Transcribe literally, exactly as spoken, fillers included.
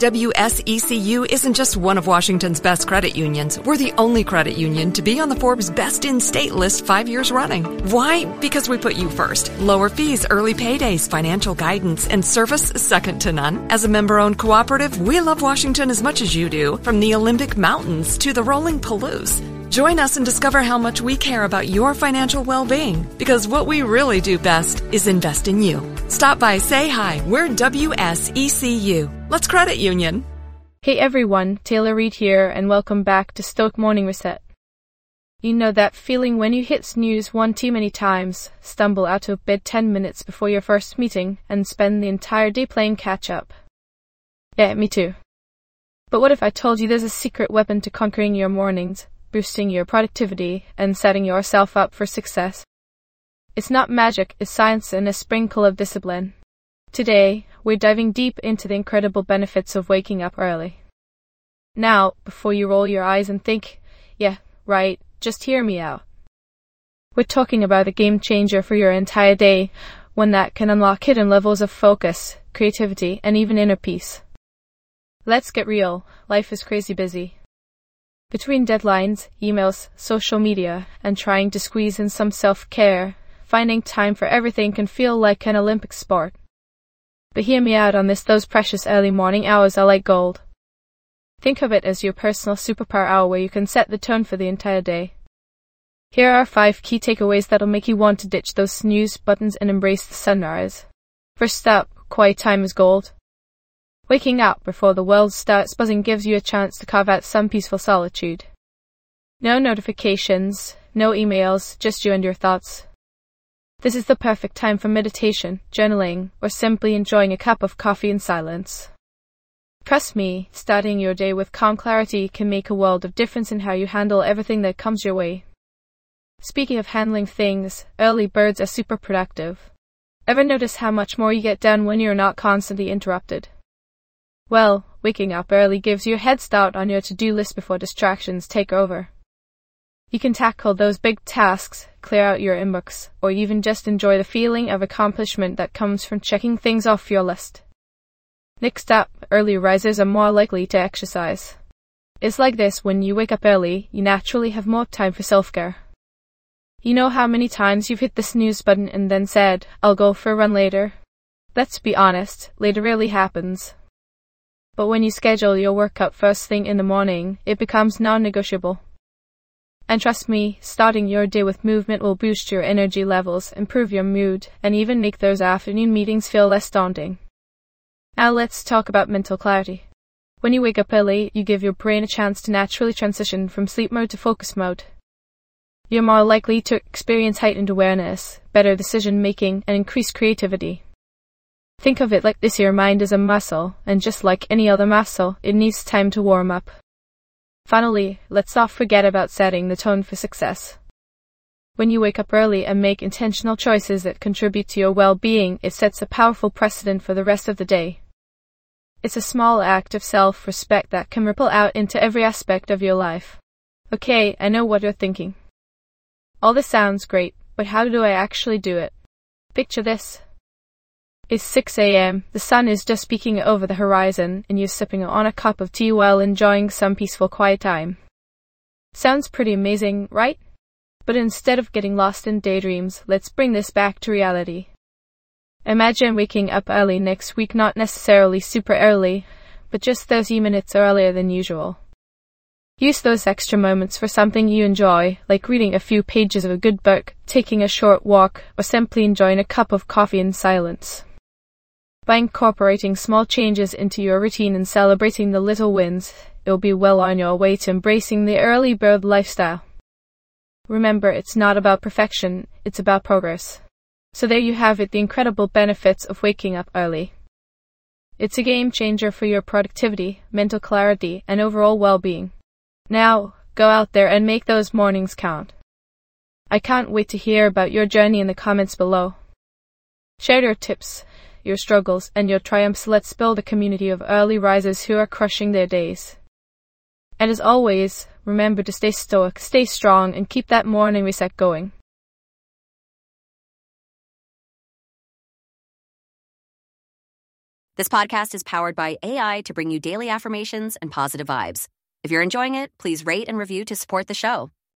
W S E C U isn't just one of Washington's best credit unions. We're the only credit union to be on the Forbes Best in State list five years running. Why? Because we put you first. Lower fees, early paydays, financial guidance, and service second to none. As a member-owned cooperative, we love Washington as much as you do, from the Olympic Mountains to the rolling Palouse. Join us and discover how much we care about your financial well-being, because what we really do best is invest in you. Stop by, say hi. We're W S E C U. Let's credit union. Hey everyone, Taylor Reid here, and welcome back to Stoic Morning Reset. You know that feeling when you hit snooze one too many times, stumble out of bed ten minutes before your first meeting, and spend the entire day playing catch-up? Yeah, me too. But what if I told you there's a secret weapon to conquering your mornings, boosting your productivity, and setting yourself up for success? It's not magic, it's science and a sprinkle of discipline. Today, we're diving deep into the incredible benefits of waking up early. Now, before you roll your eyes and think, yeah, right, just hear me out. We're talking about a game changer for your entire day, one that can unlock hidden levels of focus, creativity, and even inner peace. Let's get real, life is crazy busy. Between deadlines, emails, social media, and trying to squeeze in some self-care, finding time for everything can feel like an Olympic sport. But hear me out on this, those precious early morning hours are like gold. Think of it as your personal superpower hour where you can set the tone for the entire day. Here are five key takeaways that'll make you want to ditch those snooze buttons and embrace the sunrise. First up, quiet time is gold. Waking up before the world starts buzzing gives you a chance to carve out some peaceful solitude. No notifications, no emails, just you and your thoughts. This is the perfect time for meditation, journaling, or simply enjoying a cup of coffee in silence. Trust me, starting your day with calm clarity can make a world of difference in how you handle everything that comes your way. Speaking of handling things, early birds are super productive. Ever notice how much more you get done when you're not constantly interrupted? Well, waking up early gives you a head start on your to-do list before distractions take over. You can tackle those big tasks, clear out your inbox, or even just enjoy the feeling of accomplishment that comes from checking things off your list. Next up, early risers are more likely to exercise. It's like this: when you wake up early, you naturally have more time for self-care. You know how many times you've hit the snooze button and then said, I'll go for a run later? Let's be honest, later rarely happens. But when you schedule your workout first thing in the morning, it becomes non-negotiable. And trust me, starting your day with movement will boost your energy levels, improve your mood, and even make those afternoon meetings feel less daunting. Now let's talk about mental clarity. When you wake up early, you give your brain a chance to naturally transition from sleep mode to focus mode. You're more likely to experience heightened awareness, better decision-making, and increased creativity. Think of it like this: your mind is a muscle, and just like any other muscle, it needs time to warm up. Finally, let's not forget about setting the tone for success. When you wake up early and make intentional choices that contribute to your well-being, it sets a powerful precedent for the rest of the day. It's a small act of self-respect that can ripple out into every aspect of your life. Okay, I know what you're thinking. All this sounds great, but how do I actually do it? Picture this. It's six a.m., the sun is just peeking over the horizon, and you're sipping on a cup of tea while enjoying some peaceful quiet time. Sounds pretty amazing, right? But instead of getting lost in daydreams, let's bring this back to reality. Imagine waking up early next week, not necessarily super early, but just thirty minutes earlier than usual. Use those extra moments for something you enjoy, like reading a few pages of a good book, taking a short walk, or simply enjoying a cup of coffee in silence. By incorporating small changes into your routine and celebrating the little wins, you'll be well on your way to embracing the early bird lifestyle. Remember, it's not about perfection, it's about progress. So there you have it, the incredible benefits of waking up early. It's a game changer for your productivity, mental clarity, and overall well-being. Now, go out there and make those mornings count. I can't wait to hear about your journey in the comments below. Share your tips, your struggles, and your triumphs. Let's build a community of early risers who are crushing their days. And as always, remember to stay stoic, stay strong, and keep that morning reset going. This podcast is powered by A I to bring you daily affirmations and positive vibes. If you're enjoying it, please rate and review to support the show.